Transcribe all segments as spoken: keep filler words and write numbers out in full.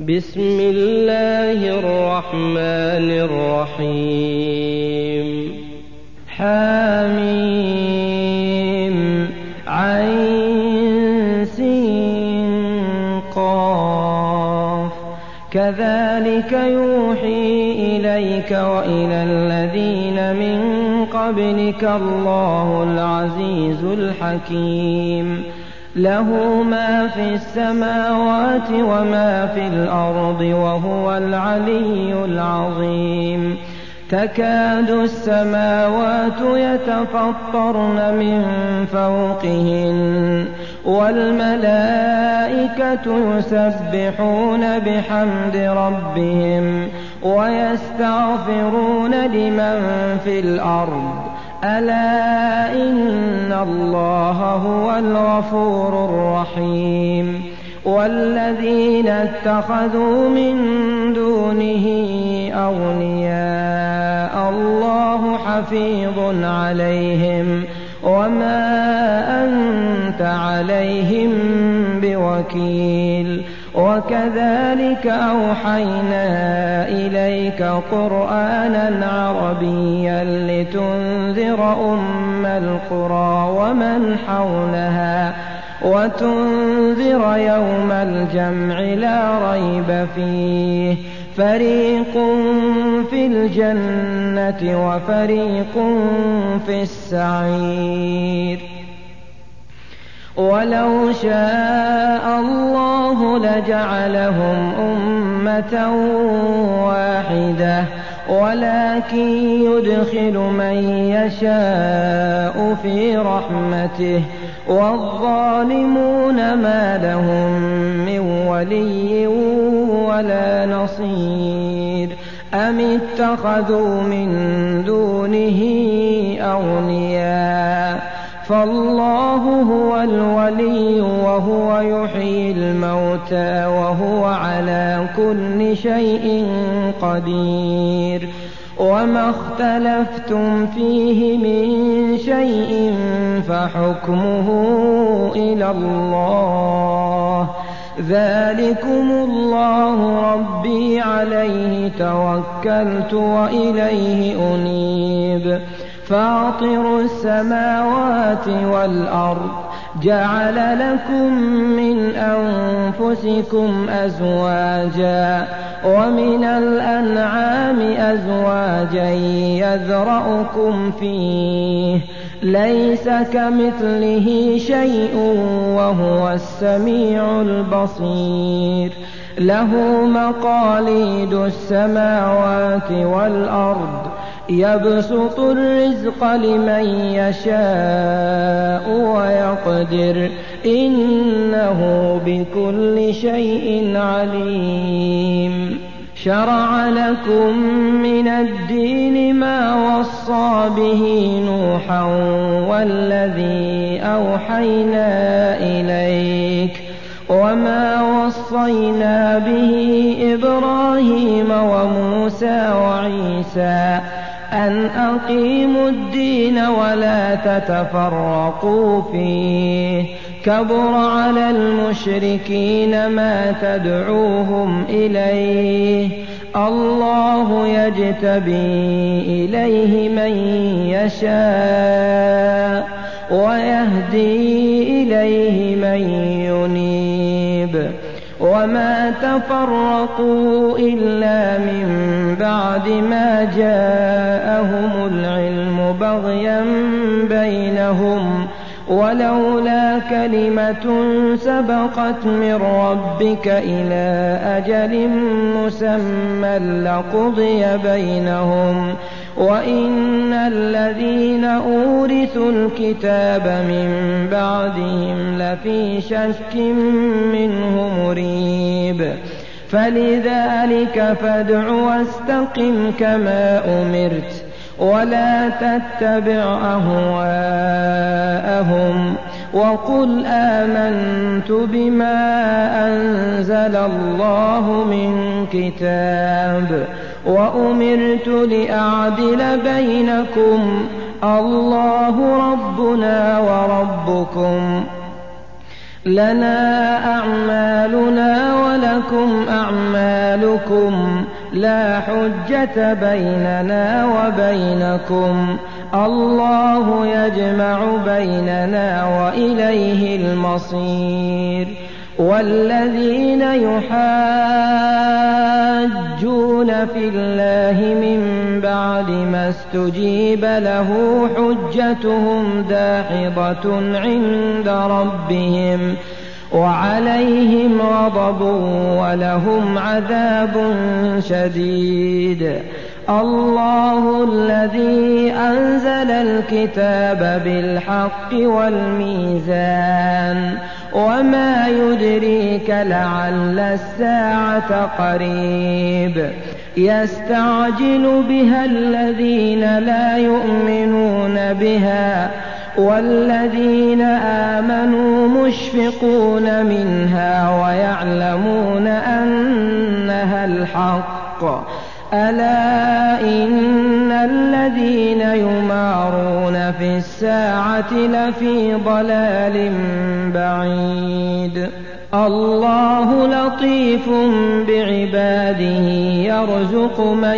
بسم الله الرحمن الرحيم حميم عين سين قاف كذلك يوحي إليك وإلى الذين من قبلك الله العزيز الحكيم له ما في السماوات وما في الأرض وهو العلي العظيم تكاد السماوات يتفطرن من فوقهن والملائكة يسبحون بحمد ربهم ويستغفرون لمن في الأرض ألا إن الله هو الغفور الرحيم والذين اتخذوا من دونه أولياء الله حفيظ عليهم وما أنت عليهم بوكيل وكذلك أوحينا إليك قرآنا عربيا لتنذر أم القرى ومن حولها وتنذر يوم الجمع لا ريب فيه فريق في الجنة وفريق في السعير ولو شاء الله لجعلهم أمة واحدة ولكن يدخل من يشاء في رحمته والظالمون ما لهم من ولي ولا نصير أم اتخذوا من دونه أولياء فالله هو الولي وهو يحيي الموتى وهو على كل شيء قدير وما اختلفتم فيه من شيء فحكمه إلى الله ذلكم الله ربي عليه توكلت وإليه أنيب فاطر السماوات والأرض جعل لكم من أنفسكم أزواجا ومن الأنعام أزواجا يذرأكم فيه ليس كمثله شيء وهو السميع البصير له مقاليد السماوات والأرض يبسط الرزق لمن يشاء ويقدر إنه بكل شيء عليم شرع لكم من الدين ما وصى به نوحا والذي أوحينا إليك وما وصينا به إبراهيم وموسى وعيسى أن أقيموا الدين ولا تتفرقوا فيه كبر على المشركين ما تدعوهم إليه الله يجتبي إليه من يشاء ويهدي إليه من ينيب وما تفرقوا إلا من بعد ما جاءهم العلم بغيا بينهم ولولا كلمة سبقت من ربك إلى أجل مسمى لقضي بينهم وإن الذين أورثوا الكتاب من بعدهم لفي شك منه مريب فلذلك فادع واستقم كما أمرت ولا تتبع أهواءهم وقل آمنت بما أنزل الله من كتاب وأمرت لأعدل بينكم الله ربنا وربكم لنا أعمالنا ولكم أعمالكم لا حجة بيننا وبينكم الله يجمع بيننا وإليه المصير والذين يحاجون في الله من بعد ما استجيب له حجتهم داحضة عند ربهم وعليهم غضب ولهم عذاب شديد الله الذي أنزل الكتاب بالحق والميزان وما يدريك لعل الساعة قريب يستعجل بها الذين لا يؤمنون بها والذين آمنوا مشفقون منها ويعلمون أنها الحق ألا إن الذين يمارون في الساعة لفي ضلال بعيد الله لطيف بعباده يرزق من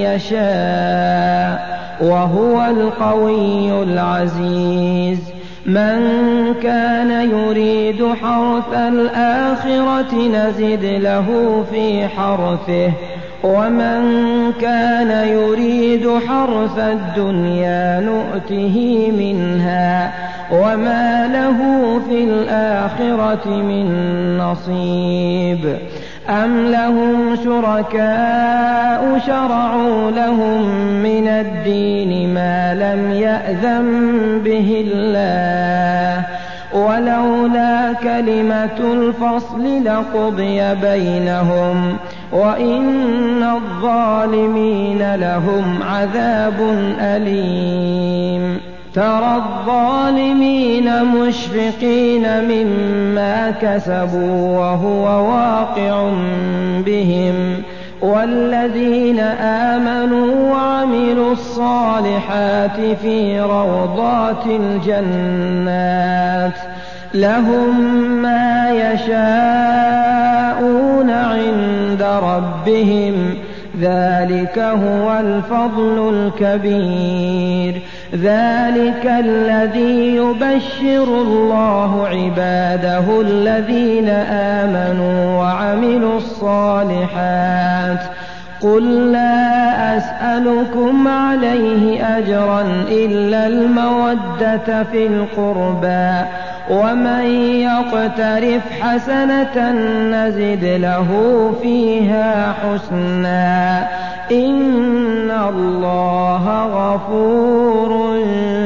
يشاء وهو القوي العزيز من كان يريد حرث الآخرة نزد له في حرثه ومن كان يريد حرث الدنيا نؤته منها وما له في الآخرة من نصيب أم لهم شركاء شرعوا لهم من الدين ما لم يأذن به الله ولولا كلمة الفصل لقضي بينهم وإن الظالمين لهم عذاب أليم ترى الظالمين مشفقين مما كسبوا وهو واقع بهم والذين آمنوا وعملوا الصالحات في روضات الجنات لهم ما يشاءون عند ربهم ذلك هو الفضل الكبير ذلك الذي يبشر الله عباده الذين آمنوا وعملوا الصالحات قل لا أسألكم عليه أجرا إلا المودة في القربى ومن يقترف حسنة نزد له فيها حسنا إن الله غفور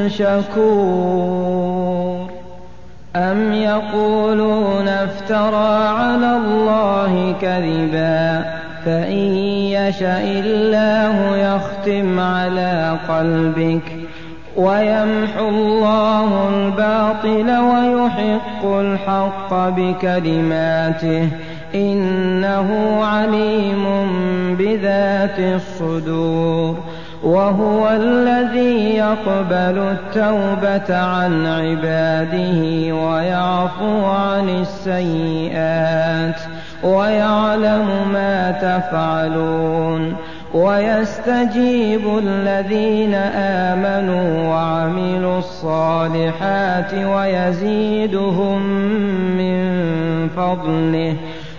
شكور أم يقولون افترى على الله كذبا فإن يشأ الله يختم على قلبك ويمحو الله الباطل ويحق الحق بكلماته إنه عليم بذات الصدور وهو الذي يقبل التوبة عن عباده ويعفو عن السيئات ويعلم ما تفعلون ويستجيب الذين آمنوا وعملوا الصالحات ويزيدهم من فضله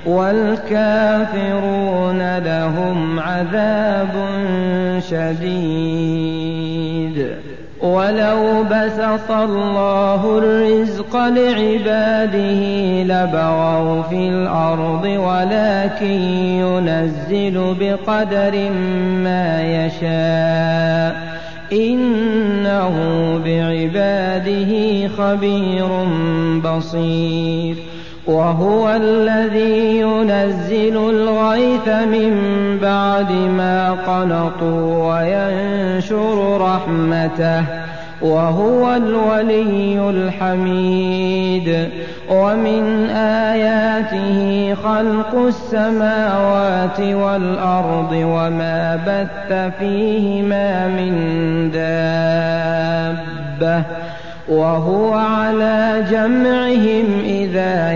والكافرون لهم عذاب شديد ولو بسط الله الرزق لعباده لبغوا في الأرض ولكن ينزل بقدر ما يشاء إنه بعباده خبير بصير وهو الذي ينزل الغيث من بعد ما قنطوا وينشر رحمته وهو الولي الحميد ومن آياته خلق السماوات والأرض وما بث فيهما من دابة وهو على جمعهم إذا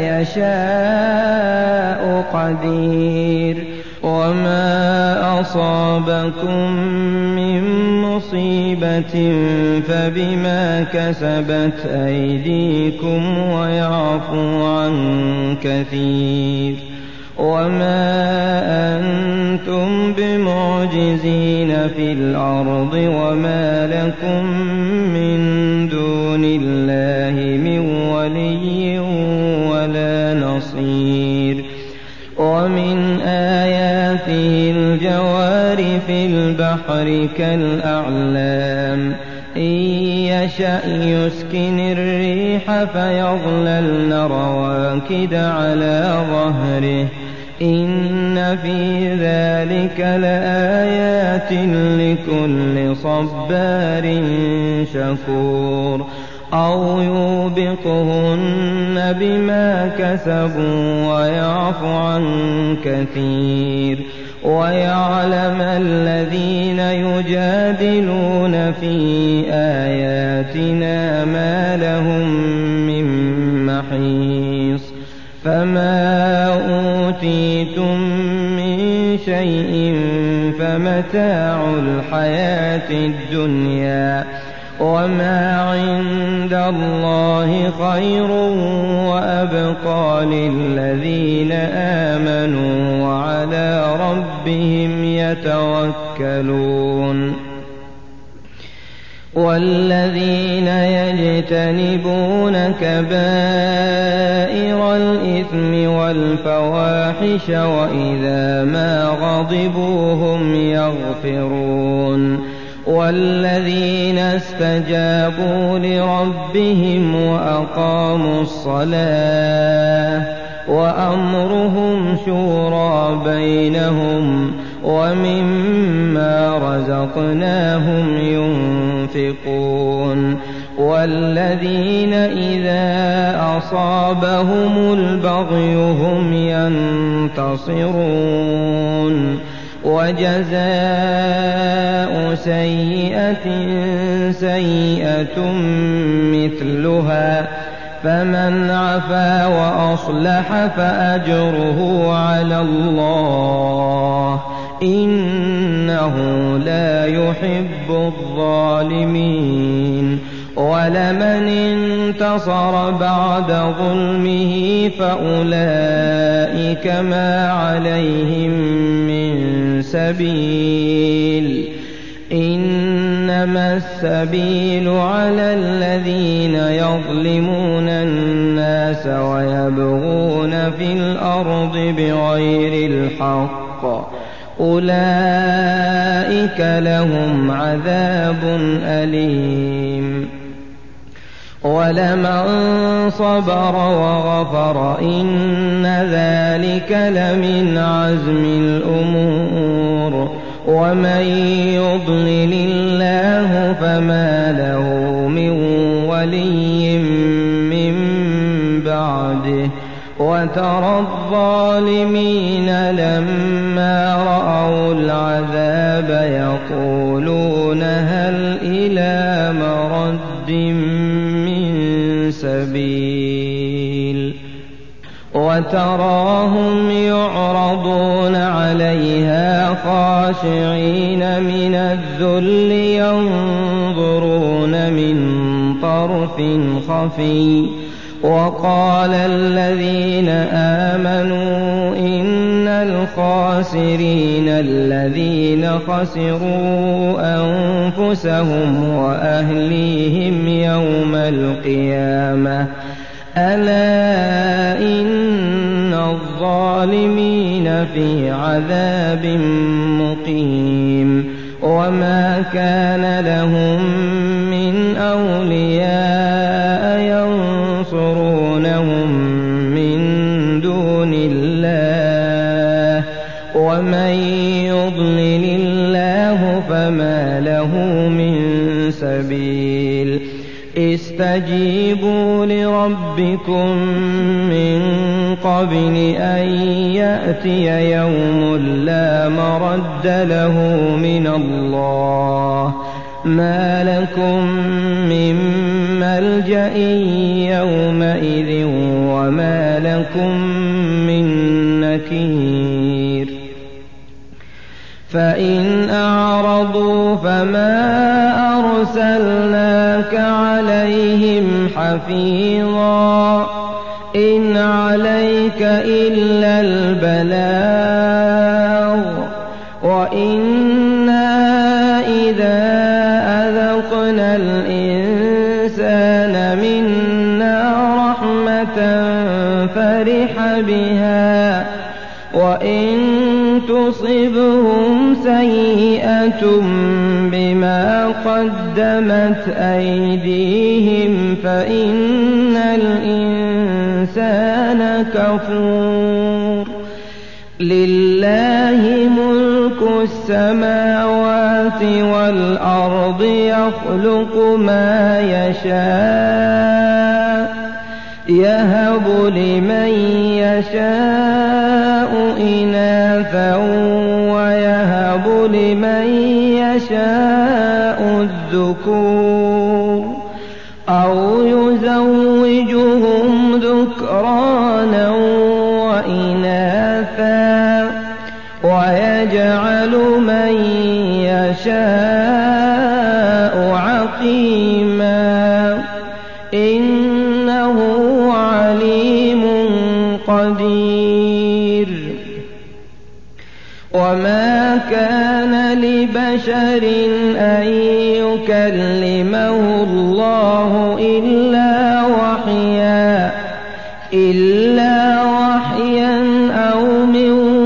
يشاء قدير وما أصابكم من مصيبة فبما كسبت أيديكم ويعفو عن كثير وما أنتم بمعجزين في الأرض وما لكم من دون الله من ولي ولا نصير ومن آياته الجوار في البحر كالأعلام إن يشأ يسكن الريح فيظللن رواكد على ظهره إن في ذلك لآيات لكل صبار شكور أو يوبقهن بما كسبوا ويعفو عن كثير ويعلم الذين يجادلون في آياتنا ما لهم من محيص فما أوتيتم من شيء فمتاع الحياة الدنيا وما عند الله خير وأبقى للذين آمنوا وعلى ربهم يتوكلون والذين يجتنبون كبائر الإثم والفواحش وإذا ما غضبوا هم يغفرون والذين استجابوا لربهم وأقاموا الصلاة وأمرهم شورى بينهم ومما رزقناهم ينفقون والذين إذا أصابهم البغي هم ينتصرون وجزاء سيئة سيئة مثلها فمن عفا وأصلح فأجره على الله إنه لا يحب الظالمين ولمن انتصر بعد ظلمه فأولئك ما عليهم من سبيل إنما السبيل على الذين يظلمون الناس ويبغون في الأرض بغير الحق أولئك لهم عذاب أليم ولمن صبر وغفر إن ذلك لمن عزم الأمور ومن يضلل الله فما له من ولي من بعده وترى الظالمين لما رأوا العذاب يقولون هل إلى مرد من سبيل وتراهم يعرضون عليها خاشعين من الذل ينظرون من طرف خفي وقال الذين آمنوا إن الخاسرين الذين خسروا أنفسهم وأهليهم يوم القيامة ألا إن الظالمين في عذاب مقيم وما كان لهم من أولياء ينصرونهم من دون الله ومن يضلل الله فما له من سبيل استجيبوا لربكم من قبل أن يأتي يوم لا مرد له من الله ما لكم من ملجأ يومئذ وما لكم من نكير فإن أعرضوا فما أرسلناك عليهم حفيظا إن عليك إلا البلاغ وإنا إذا أذقنا الإنسان منا رحمة فرح بها وإن تصبهم سيئة بما قدمت أيديهم فإن الإنسان كفور لله ملك السماوات والأرض يخلق ما يشاء يهب لمن يشاء إناثا ويهب لمن يشاء الذكور أو يزوجهم ذكرانا وإناثا ويجعل من يشاء عقيما إنه عليم قدير وما كان لبشر أن يكلمه الله إلا وحيا إلا وحيا أو من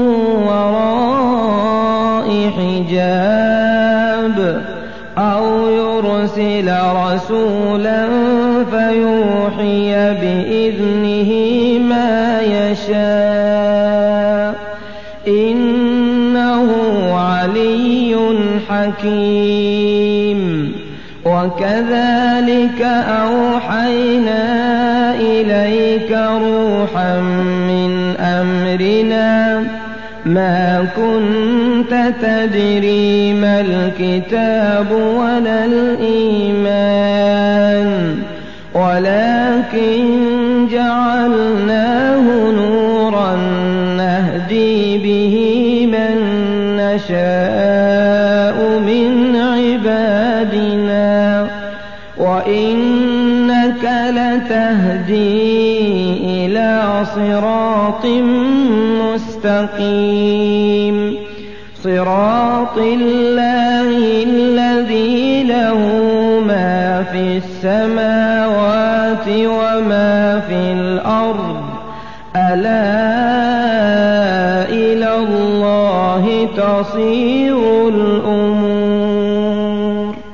وراء حجاب أو يرسل رسولا فيوحي بإذنه ما يشاء إنه علي حكيم وكذلك أوحينا إليك روحا من أمرنا ما كنت تدري ما الكتاب ولا الإيمان ولكن جعلناه نورا نهدي به من نشاء من عبادنا وإنك لتهدي إلى صراط مستقيم صراط الله الذي له ما في السماوات وما في الأرض ألا إلى الله تصير الأمور